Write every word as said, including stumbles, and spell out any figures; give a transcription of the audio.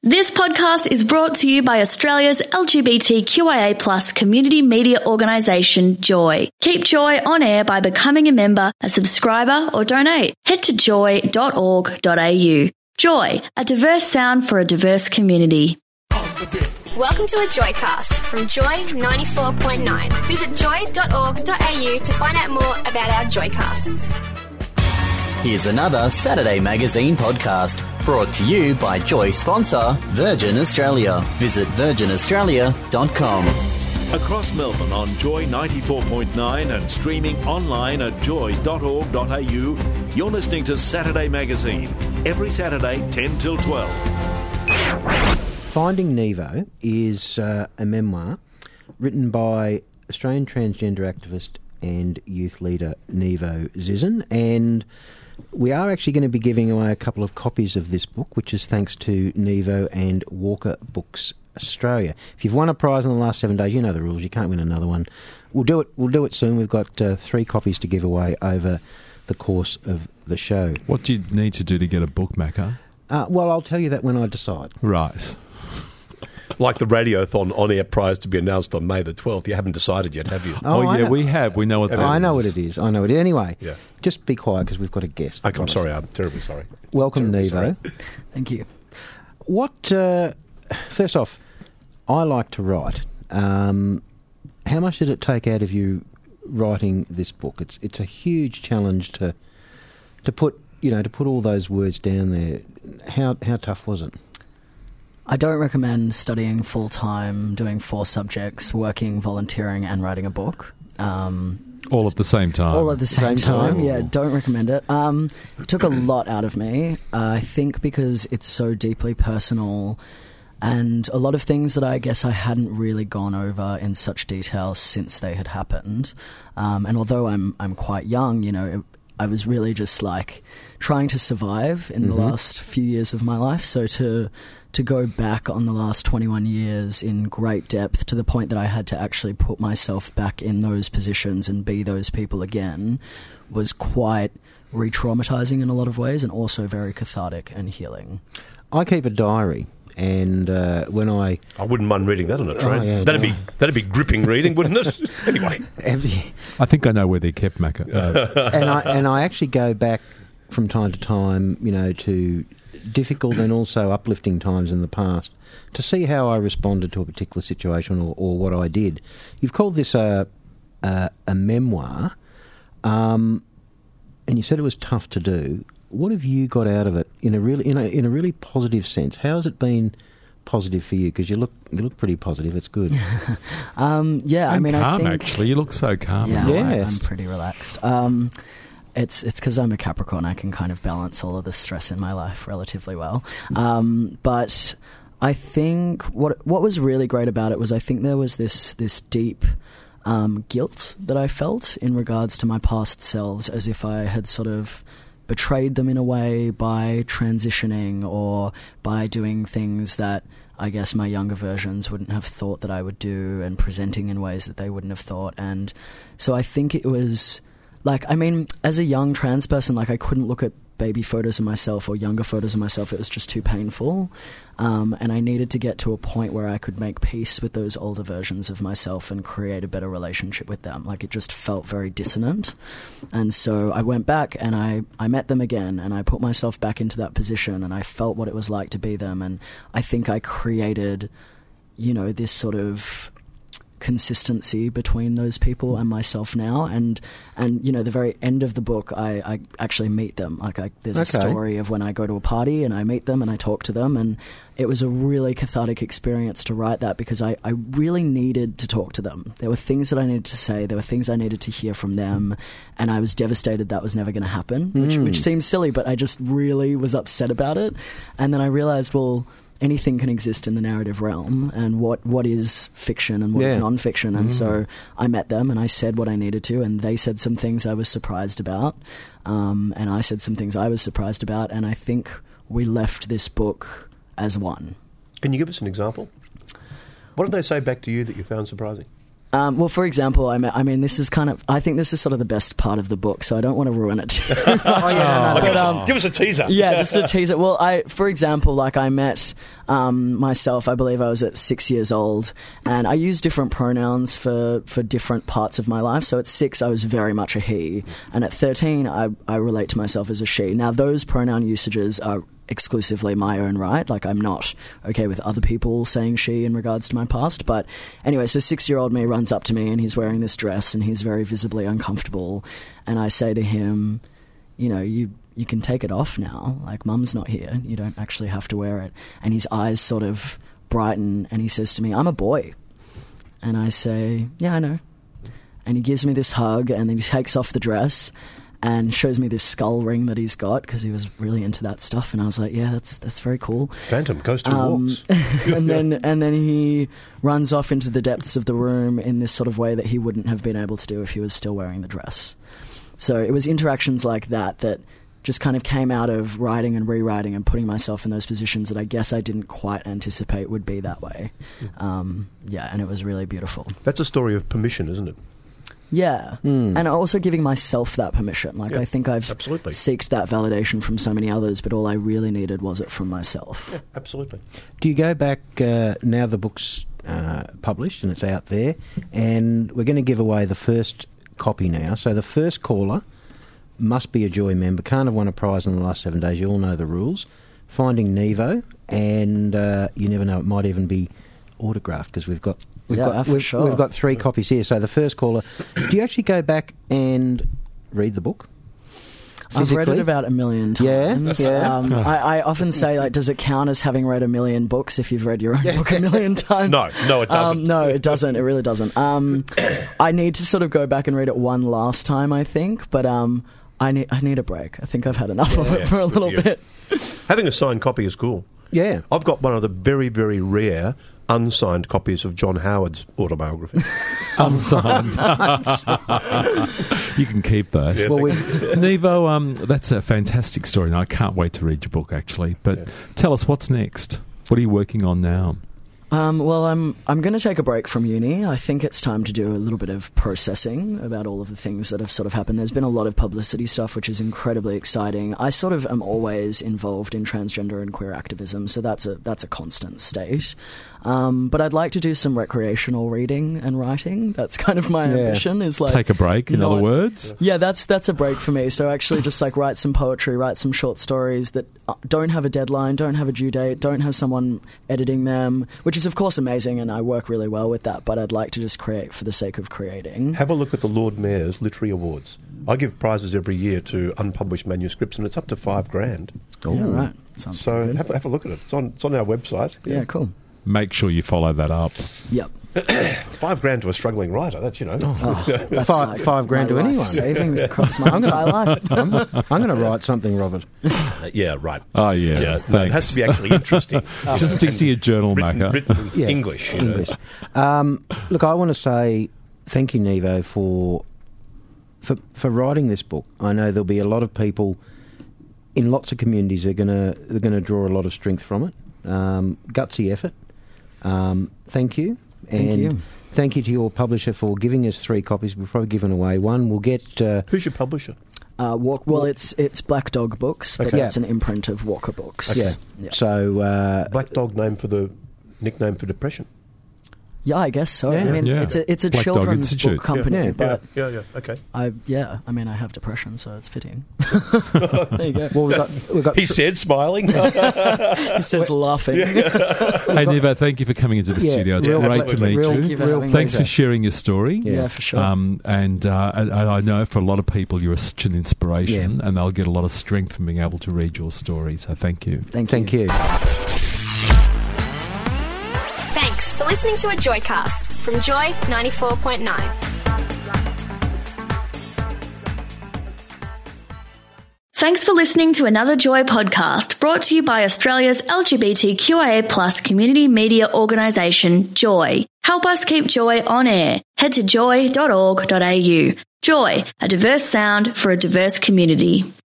This podcast is brought to you by Australia's L G B T Q I A plus community media organisation, Joy. Keep Joy on air by becoming a member, a subscriber or donate. Head to joy dot org dot a u. Joy, a diverse sound for a diverse community. Welcome to a Joycast from Joy ninety-four point nine. Visit joy dot org dot a u to find out more about our Joycasts. Here's another Saturday Magazine podcast brought to you by Joy sponsor Virgin Australia. Visit virgin australia dot com. Across Melbourne on Joy ninety-four point nine and streaming online at joy dot org dot a u, you're listening to Saturday Magazine, every Saturday ten till twelve. Finding Nevo is uh, a memoir written by Australian transgender activist and youth leader Nevo Zizen, and we are actually going to be giving away a couple of copies of this book, which is thanks to Nevo and Walker Books Australia. If you've won a prize in the last seven days, you know the rules. You can't win another one. We'll do it. We'll do it soon. We've got uh, three copies to give away over the course of the show. What do you need to do to get a book, Macca? Uh, well, I'll tell you that when I decide. Right. Like the Radiothon on-air prize to be announced on May the twelfth. You haven't decided yet, have you? Oh, Oh, I yeah, know. we have. We know what that I is. know what it is. I know what it is. Anyway, Yeah. just be quiet because we've got a guest. Okay, I'm sorry. I'm terribly sorry. Welcome, Terribly Nevo. sorry. Thank you. What? Uh, first off, I like to write. Um, how much did it take out of you writing this book? It's it's a huge challenge to to put you know to put all those words down there. How how tough was it? I don't recommend studying full-time, doing four subjects, working, volunteering, and writing a book. Um, All at the same time. all at the same, Same time. time? Yeah, don't recommend it. Um, it took a lot out of me. Uh, I think because it's so deeply personal and a lot of things that I guess I hadn't really gone over in such detail since they had happened. Um, and although I'm I'm quite young, you know, it, I was really just like trying to survive in Mm-hmm. the last few years of my life. So to to go back on the last twenty-one years in great depth to the point that I had to actually put myself back in those positions and be those people again was quite re-traumatizing in a lot of ways and also very cathartic and healing. I keep a diary, and uh, when I I wouldn't mind reading that on a train. Oh, yeah, that'd no. be that'd be gripping reading, wouldn't it? Anyway, I think I know where they're kept, Macca. Uh, and I and I actually go back from time to time, you know, to difficult and also uplifting times in the past to see how I responded to a particular situation or, or what I did. You've called this a a, a memoir, um, and you said it was tough to do. What have you got out of it in a really in a in a really positive sense? How has it been positive for you? Because you look you look pretty positive. It's good. Um, yeah, I and mean, calm, I think... actually. You look so calm. Yeah, and Yeah. I'm- relaxed. I'm pretty relaxed. Um, it's it's because I'm a Capricorn. I can kind of balance all of the stress in my life relatively well. Um, but I think what what was really great about it was I think there was this this deep um, guilt that I felt in regards to my past selves, as if I had sort of betrayed them in a way by transitioning or by doing things that I guess my younger versions wouldn't have thought that I would do and presenting in ways that they wouldn't have thought. And so I think it was like, I mean, as a young trans person, like I couldn't look at baby photos of myself or younger photos of myself. It was just too painful. Um, and I needed to get to a point where I could make peace with those older versions of myself and create a better relationship with them. Like it just felt very dissonant. And so I went back and I, I met them again and I put myself back into that position and I felt what it was like to be them. And I think I created, you know, this sort of consistency between those people and myself now, and and you know the very end of the book I, I actually meet them. Like I, there's Okay. a story of when I go to a party and I meet them and I talk to them, and it was a really cathartic experience to write that because I, I really needed to talk to them. There were things that I needed to say, there were things I needed to hear from them, and I was devastated that was never going to happen, which, which seems silly, but I just really was upset about it. And then I realized, well, anything can exist in the narrative realm, and what, what is fiction and what is Yeah. non-fiction. And so I met them and I said what I needed to, and they said some things I was surprised about, um, and I said some things I was surprised about, and I think we left this book as one. can you give us an example? What did they say back to you that you found surprising? Um, well, for example, I mean, I mean, this is kind of, I think this is sort of the best part of the book, so I don't want to ruin it too much. Oh, yeah, no, no, But, no. um, Give us a teaser. Yeah, just a teaser. Well, I, for example, like I met um, myself, I believe I was at six years old, and I use different pronouns for, for different parts of my life. So at six, I was very much a he, and at thirteen, I, I relate to myself as a she. Now, those pronoun usages are exclusively my own right. Like, I'm not okay with other people saying she in regards to my past. But anyway, so six-year-old me runs up to me, and he's wearing this dress, and he's very visibly uncomfortable. And I say to him, you know, you you can take it off now. Like, Mum's not here. You don't actually have to wear it. And his eyes sort of brighten, and he says to me, I'm a boy. And I say, yeah, I know. And he gives me this hug, and then he takes off the dress and shows me this skull ring that he's got, because he was really into that stuff. And I was like, yeah, that's that's very cool. Phantom goes to Um, walks. and then and then he runs off into the depths of the room in this sort of way that he wouldn't have been able to do if he was still wearing the dress. So it was interactions like that that just kind of came out of writing and rewriting and putting myself in those positions that I guess I didn't quite anticipate would be that way. Um, yeah, and it was really beautiful. That's a story of permission, isn't it? Yeah, Mm. and also giving myself that permission. Like, Yeah, I think I've absolutely. seeked that validation from so many others, but all I really needed was it from myself. Yeah, absolutely. Do you go back uh, now the book's uh, published and it's out there, and we're going to give away the first copy now. So the first caller must be a Joy member, can't have won a prize in the last seven days. You all know the rules. Finding Nevo, and uh, you never know, it might even be autographed, because we've got we've Yeah, got for we've, sure. we've got three copies here. So the first caller, do you actually go back and read the book? I've read it Physically? about a million Yeah, times. yeah. Um, I, I often say, like, does it count as having read a million books if you've read your own book a million times? No, no, it doesn't. Um, no, it doesn't. It really doesn't. Um, I need to sort of go back and read it one last time, I think, but um, I need I need a break. I think I've had enough of it Yeah, for a little yeah. bit. Having a signed copy is cool. Yeah. I've got one of the very, very rare unsigned copies of John Howard's autobiography. Unsigned. You can keep that. Yeah, Well, we Nevo, um, that's a fantastic story, and I can't wait to read your book, actually. But Yeah. tell us, what's next? What are you working on now? Um, well, I'm I'm going to take a break from uni. I think it's time to do a little bit of processing about all of the things that have sort of happened. There's been a lot of publicity stuff, which is incredibly exciting. I sort of am always involved in transgender and queer activism, so that's a that's a constant state. Um, but I'd like to do some recreational reading and writing. That's kind of my Yeah. ambition. Is like Take a break, in not- other words? Yeah, that's that's a break for me. So actually, just like write some poetry, write some short stories that uh, don't have a deadline, don't have a due date, don't have someone editing them, which is of course amazing, and I work really well with that. But I'd like to just create for the sake of creating. Have a look at the Lord Mayor's Literary Awards. I give prizes every year to unpublished manuscripts, and it's up to five grand. Yeah, right. Sounds So good. have, a- have a look at it. It's on, it's on our website. Yeah, cool. Make sure you follow that up. Yep. Five grand to a struggling writer. That's, you know. Oh, that's Five- like five grand my to life anyone. savings across my entire life. I'm, I'm going to write something, Robert. Uh, yeah, right. Oh, yeah. Yeah, no, Thanks. it has to be actually interesting. Just stick to your journal, written, Macca. written Yeah. English. You know. English. Um, look, I want to say thank you, Nevo, for for for writing this book. I know there'll be a lot of people in lots of communities that are going to they're going to draw a lot of strength from it. Um, gutsy effort. Um, thank you. Thank and you. Thank you to your publisher for giving us three copies. We've probably given away one. We'll get. Uh, Who's your publisher? Uh, walk, well, it's it's Black Dog Books, but Okay. it's an imprint of Walker Books. yeah. Yeah. So uh, Black Dog name for the nickname for depression. Yeah, I guess so. Yeah. I mean, Yeah. it's a it's a Black Dog children's Institute. book company, Yeah. but yeah, yeah, okay. I yeah, I mean, I have depression, so it's fitting. There you go. well, we've got we've got He said, smiling. He says laughing. Hey, Nevo, thank you for coming into the Yeah, studio. It's real- great to meet real- you. Thank you for real having Thanks me. for sharing your story. Yeah. Yeah, for sure. Um, and uh, I, I know for a lot of people you're such an inspiration, Yeah. and they'll get a lot of strength from being able to read your story. So thank you. Thank, thank you. Thanks for listening to a Joycast from Joy ninety-four point nine. Thanks for listening to another Joy podcast brought to you by Australia's L G B T Q I A plus community media organisation, Joy. Help us keep Joy on air. Head to joy dot org dot a u. Joy, a diverse sound for a diverse community.